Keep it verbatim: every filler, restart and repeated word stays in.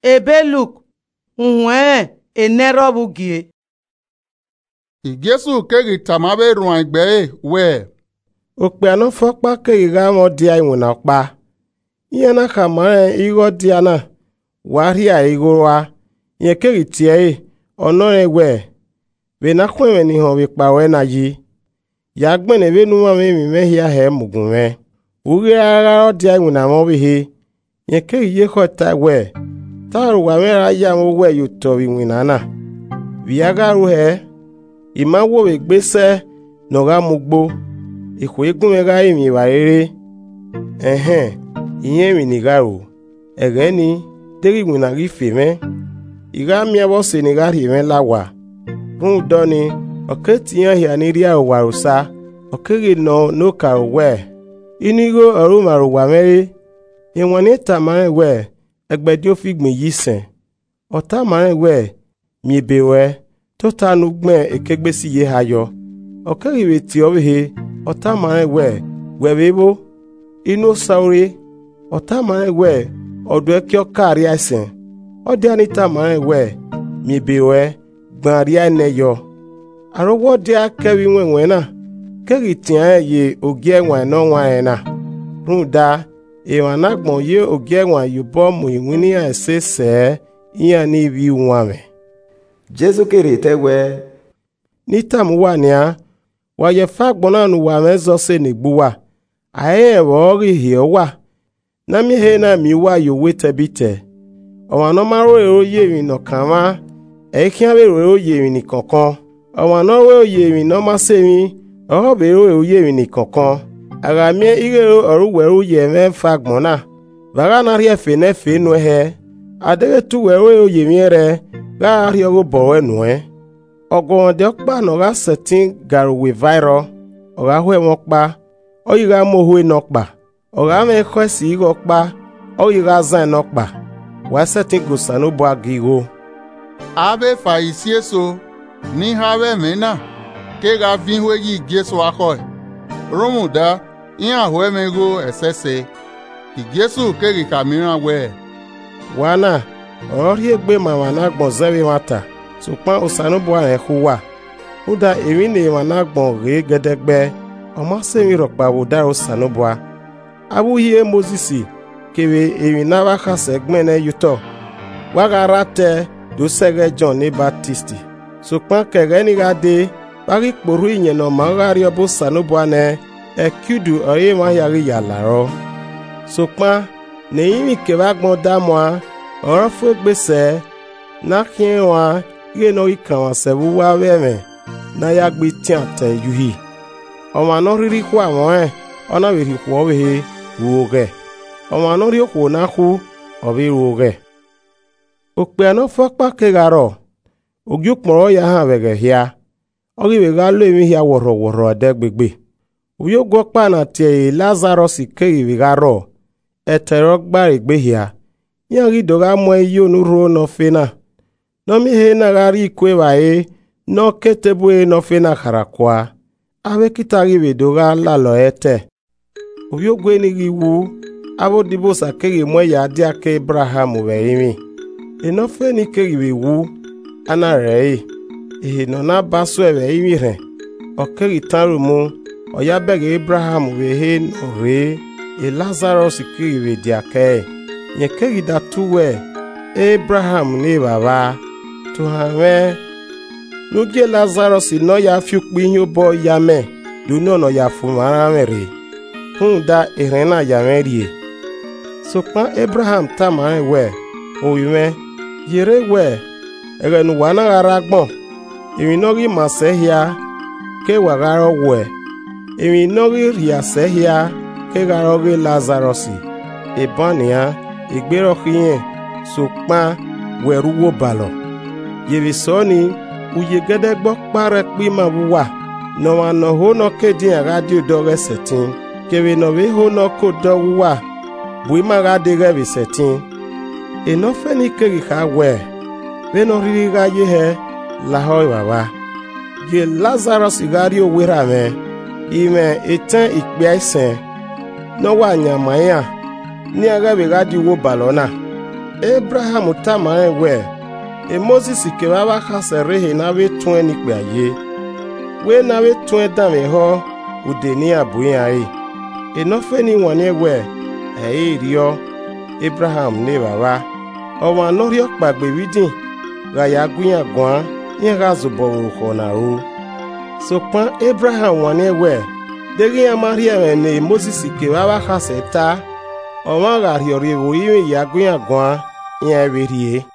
ebeluk unwe enerobugie Igesu kegi tamabe ruan igbe we okpe ano fokpa kegi ga mo dia iwuna pa yana kamare igo diana waria igorwa ye kegi tie onore we be na kweme ni ho be pawe na yi ya gbene be nu ma me mi me hia he mugunwe uge ara dia iwuna mo be he ye kegi ye khota we taru wa mera ya mo we yuto iwuna na viagaru he imawo we gbese no ga mugbo iko egun me ga imi wa rere ehe iyen mi ni garo ege ni teri wina ri fe me iga mi abo se ni ga ri me lawa run do ni oketiyan ya ni ri awarusa okege no no ka we inigo oru maru wa mere iwon ni tamare we egbedi o figbin yi sen ota mare we mi bewe tó tanu gbọ́n ekegbe sí ye hayo okeriwe ti obehe ota mare we webebo inu saure ota mare we odo ekyo kari aisen ode anita mare we mi bewe gbari aneyo arowo de akewi wenwe na keri tian ye ogie wan no wan na runda e wan agbon ye ogie wan yubo mu iwini asese iya ni bi wanme Jesu kere tewe nitam wania wa ye fagbona nu wa mezo se negbuwa aye wo ri hiowa na mi he na mi wa yo wetebite o no maro ero ye mi no kama e kian be ero ye mi ni kankan o no we ye mi no ma se mi o be ero ye mi ni kankan ara mi ire oru weru ye me fagbona baga na ri efe ne fe nu he adere tu weru ye mi re ga ri ogo bowe nue ogo de okpa no ga setting garuwe viral o ga hwe mo pa o yi ga mo hwe no pa o ga me kwesi go pa o yi ga zan no pa wa setting go sanu bo agigo abe fa isieso ni hawe mena ke ga vin hwe yi Jesu akọ romuda in ahwe mego esese Jesu kegi kamira we wana ori egbe mama na gbon zewe mata supan osanu bo are huwa uda ewi ne wana gbon re gedegbe omo se mi ropa wo da osanu bo abu hie mozisi kewe ewi na wa ka segmen ne yuto wa garate do sege John ni Baptist supan kege ni ga de bari poru yen no ma ga ri obo sanu bo ne e kudu oye ma yari yalaro supan ne yimi ke wa gbon da mo ọ̀rọ̀ fún gbèsè nákìn wa yé no ikan wa sebu wa weme na ya gbe ti ate yuhi ọmọ no riri ku àwọn e ona we ri ku o we wo ge ọmọ no ri ku na ku o bi wo ge o pe no fọpa ke garo ogi poro ya ha we ge hia o ri we ga lo emi hia woro woro de gbegbe o yo go pa na ti Lazarus ke ri garo etero gba igbe hia yari doga mo iyo nuro no fena no mi he na gari kwe wae no ketebu e no fena karakwa abe kitari we doga la lo ete oyo gwe ni riwu abo dibo sakeri mo ya dia ke Abraham we imi e no fe ni keri we wu ana re e no na baso we imi re o keri taru mu o ya bege Abraham we he no re e Lazarus keri we dia ke ye kegi da tuwe Abraham ni baba to have nuge Lazarus no ya fiukpi nyobo ya me du no no ya fumara mere hun da irena ya merie so pa Abraham tamare we oyime yere we erenu wana aragbon emi no ri masehia ke wagaro we emi no ri ria sehia ke garo ri Lazarus ebania igbero khiyen so pa weruwo balo yebi soni uye gede gbo pare pi ma wa no wa no ho no kedin radio do resetin kewe no we ho no ko do wa bui ma ga de ge bisetin e no fe ni keri ka we we no ri ga ye he la ho baba ye Lazarus igario wera me ime etan ipe aisen no wa nyamaya ni aga be gadi wo balona Abraham tamare we e Moses ke baba khasere he na we tun ni pe aye we na we tun da me ho ude ni abuyin ai e no fe ni won ni we e rio Abraham ne baba o wa no rio pagbe widin ga ya guyan gwan yin ga zo bo ko na o so pan Abraham won ni we deri ya Maria ne Moses ke baba khaseta o ma ga rio rio yin ya guyan gwan yin we rie